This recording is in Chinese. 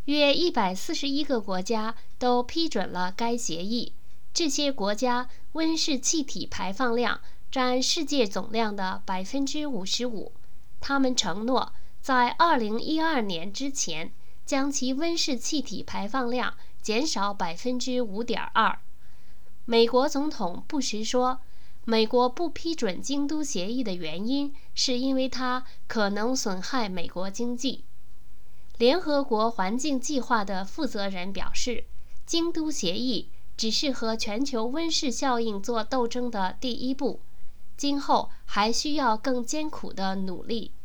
约141个国家都批准了该协议。这些国家温室气体排放量占世界总量的55%。他们承诺在2012年之前将其温室气体排放量减少5.2%。美国总统布什说，美国不批准京都协议的原因是因为它可能损害美国经济。联合国环境计划的负责人表示，京都协议只是和全球温室效应做斗争的第一步，今后还需要更艰苦的努力。